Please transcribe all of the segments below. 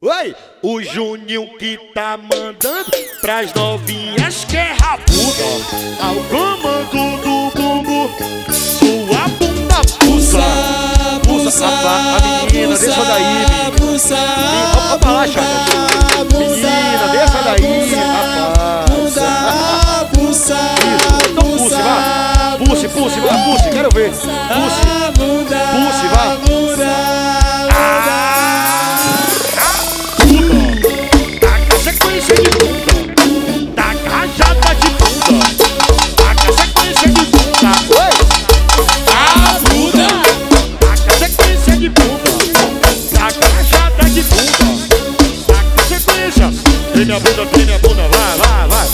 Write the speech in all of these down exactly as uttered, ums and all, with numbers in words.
Oi, o Juninho que tá mandando pras novinhas que é rabuda. Ao comando do bumbo, sua bunda pulsa. Pulsa, a, a menina, desça daí, pulsa, vamos pra lá, Chaga. Menina, desça daí, rapaz. Pulsa, então pulse, vá. Pulse, pulse, vá, pulse, quero ver. Pulse, pulse, vá. Treme a bunda, treme a bunda, vai, vai, vai.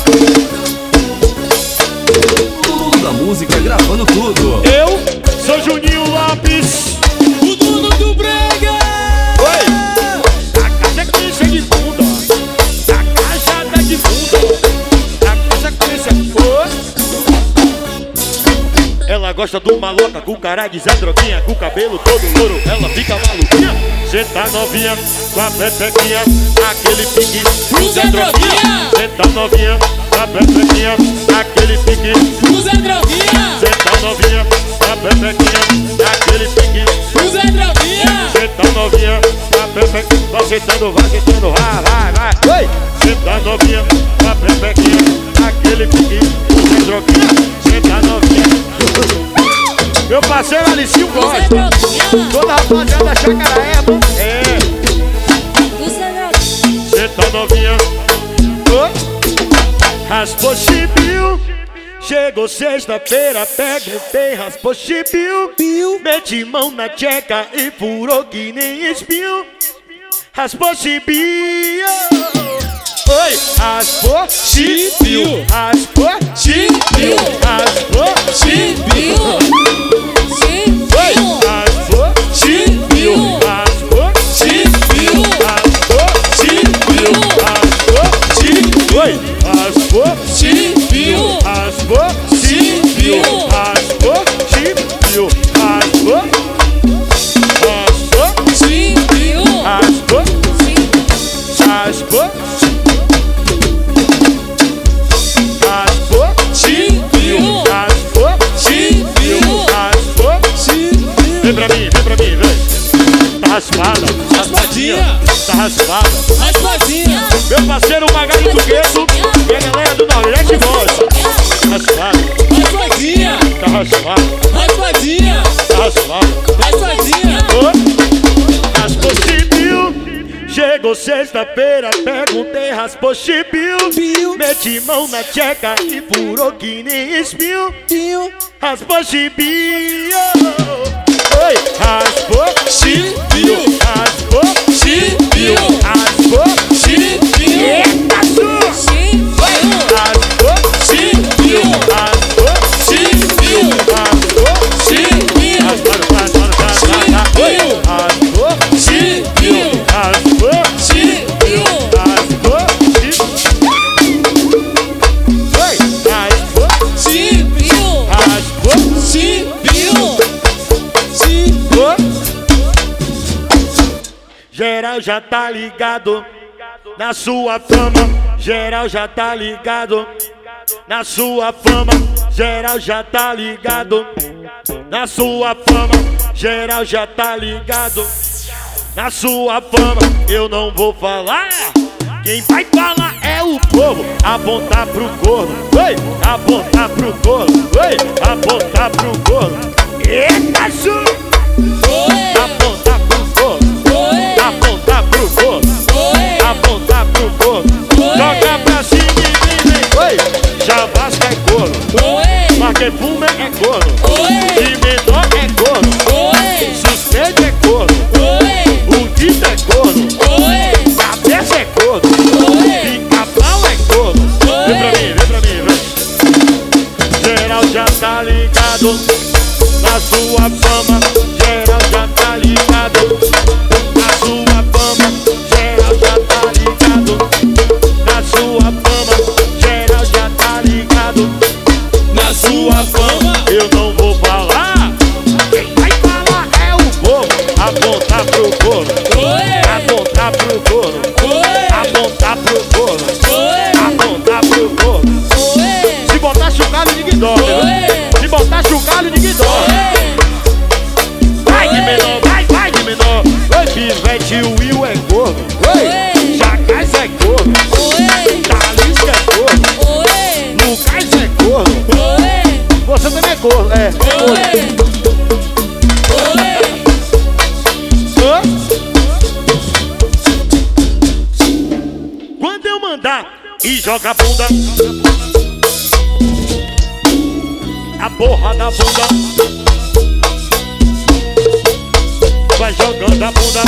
Tudo da música, gravando tudo. Eu sou Juninho Lopes, o dono do brega. Oi! A casa é conhecer de bunda, a caixa de bunda, a casa é conhecer. Ela gosta do maloca com cara de Zé Droguinha, com o cabelo todo louro, ela fica maluquinha. Cê tá novinha, com a pepequinha, aquele pique pro Zé Droguinha. Cê tá novinha, com a pepequinha, aquele pique pro Zé Droguinha. Cê tá novinha, com a pepequinha, aquele pique pro Zé Droguinha. Cê tá novinha, com a pepequinha, vai sentando, vai sentando, vai, vai, vai. Oi! Cê tá novinha, com a pepequinha, aquele pique pro Zé Droguinha. Cê tá novinha. Meu parceiro Alicinho gosta. Toda rapaziada Chacaraeba. É. Cê tá novinha. Oh. Raspou chibiu. Chegou sexta-feira, perguntei, raspou chibiu. Meti mão na tcheca e furou que nem espinho. Raspou chibiu. Oi, raspou chibiu. Raspou chibiu. Raspou chibiu. Vem pra mim, vem pra mim, vem. Tá raspada, raspadinha, tá raspada, raspadinha. Meu parceiro Magali do Gueto e a galera do Nordeste gosta. Raspada, raspadinha, tá raspada, raspadinha, tá raspada, raspadinha. Oh. Raspou chibiu, chegou sexta-feira, perguntei, raspou chibiu. Meti mão na tcheca e furou que nem espinho. Raspou chibiu. Oi, raspou chibiu, raspou chibiu, raspou chibiu. Eita, su! Raspou chibiu, raspou chibiu, raspou chibiu. Oi, raspou chibiu, raspou chibiu, raspou chibiu. Oi, raspou chibiu, raspou chibiu. Geral já tá ligado na sua fama, geral já tá ligado na sua fama, geral já tá ligado na sua fama, geral já tá ligado na sua fama. Eu não vou falar, quem vai falar é o povo. Apontar pro corno, oi, apontar pro corno, oi, apontar pro corno. Eita, su! Apontar pro corno, apontar pro corno, apontar pro corno. Joga pra cima e vem, vem. Oi, Chavasca é corno, Marquefume é corno, de menor é corno, Suspeito é corno, Udita é corno, Cabeça é corno, Pica-pau é corno. Vem pra mim, vem pra mim, vem. Geral já tá ligado na sua fama, Apontar pro corno. Oi. Apontar pro corno. Oi. Se botar chocalho, ninguém dorme. Oi. Se botar chocalho, ninguém dorme. Vai de menor, vai, vai de menor. Oi, Pivete, o Will é corno. Oi. Jacás é corno. Oi. Talisca é corno. Oi. Lucas é corno. Oi. Você também é corno, é. Oi. Hã? Quando eu mandar e joga a bunda, a porra da bunda, vai jogando a bunda,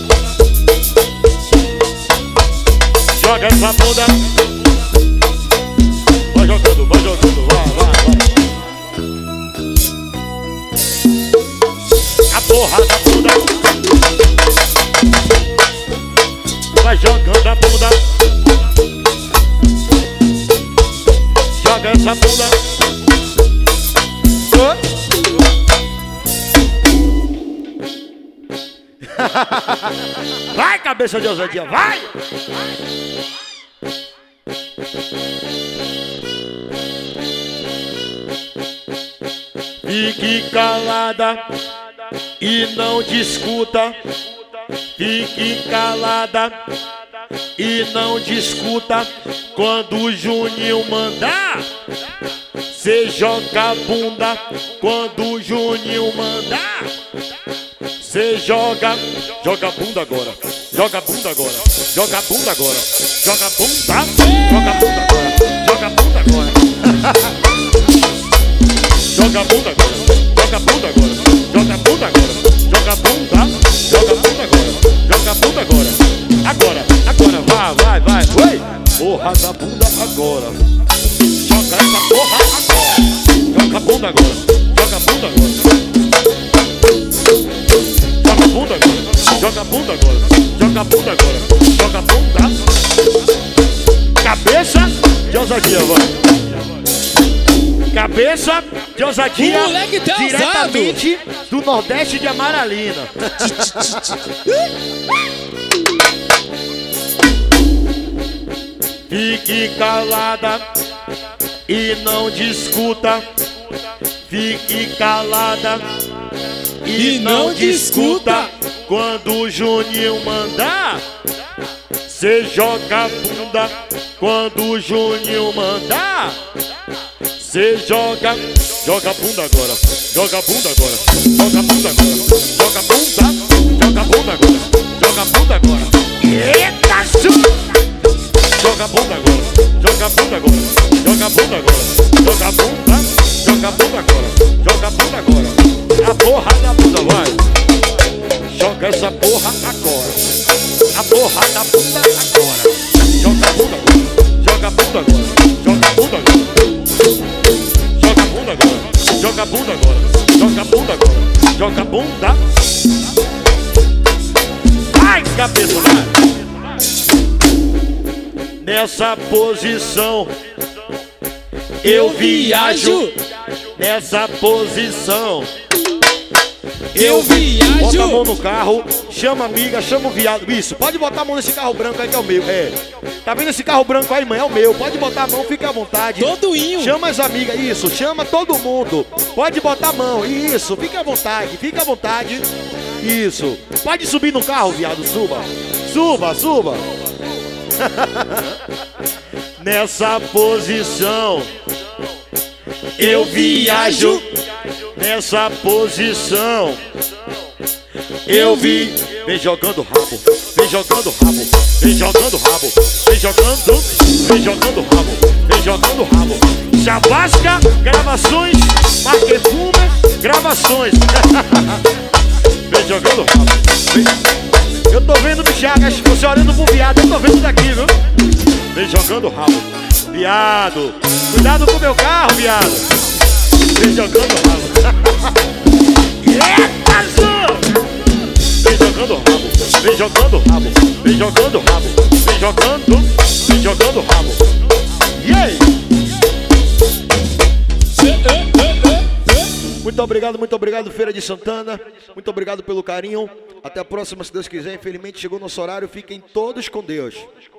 joga essa bunda, vai jogando, vai jogando, vai, vai, vai. A porra da bunda, vai jogando a bunda, joga essa bunda. Vai, cabeça de ousadia, vai! Fique calada e não discuta. Fique calada e não discuta. Quando o Juninho mandar, cê joga a bunda. Quando o Juninho mandar, cê joga. Joga a bunda agora. Joga a bunda agora. Joga a bunda agora. Joga a bunda. Joga a bunda agora. Joga a bunda agora. Joga a bunda agora. Joga a bunda agora. Joga a bunda agora. Joga a bunda. Joga a bunda agora. Joga a bunda agora. Agora, agora, vai, vai, vai. Oi! Porra da bunda agora. Joga essa porra agora. Joga a bunda agora. Joga a bunda agora. Joga a bunda agora. Joga a bunda agora. Joga a bunda agora. Joga a bunda. Cabeça de ousadia, vai. Cabeça de ousadia. O moleque tá diretamente do Nordeste de Amaralina. Fique calada e não discuta. Fique calada e, E não não discuta. discuta. Quando o Juninho mandar, cê joga a bunda. Quando o Juninho mandar, cê joga. Joga a bunda agora. Joga a bunda agora. Joga a bunda agora. Joga a bunda. Joga a bunda agora. Joga a bunda agora. Eita, chuva! Joga a bunda agora, joga a bunda agora, joga a bunda agora, joga a bunda, joga a bunda agora, joga a bunda agora. A porra da bunda vai. Joga essa porra agora. A porra da bunda agora. Joga a bunda agora, joga a bunda agora, joga a bunda agora. Joga a bunda agora, joga a bunda agora, joga a bunda agora, joga a bunda. Vai, cabeça, vai. Nessa posição eu viajo. Nessa posição eu viajo. Bota a mão no carro, chama a amiga, chama o viado. Isso, pode botar a mão nesse carro branco aí que é o meu. É. Tá vendo esse carro branco aí, mãe? É o meu. Pode botar a mão, fica à vontade. Todo inho. Chama as amigas, isso, chama todo mundo. Pode botar a mão, isso, fica à vontade, fica à vontade. Isso. Pode subir no carro, viado, suba. Suba, suba. Nessa posição eu viajo. Nessa posição eu vi. Vem jogando rabo, vem jogando rabo, vem jogando rabo, vem jogando, vem jogando rabo, vem jogando rabo. Chavasca, gravações, Marquefuma, gravações. Vem jogando rabo, vem. Eu tô vendo, Michagas, você olhando pro viado, eu tô vendo daqui, viu? Vem jogando rabo, viado. Cuidado com o meu carro, viado. Vem jogando rabo. Eita, Zô! Vem jogando rabo, vem jogando rabo, vem jogando rabo, vem jogando, vem jogando rabo. E aí? Muito obrigado, muito obrigado, Feira de Santana. Muito obrigado pelo carinho. Até a próxima, se Deus quiser. Infelizmente chegou nosso horário. Fiquem todos com Deus.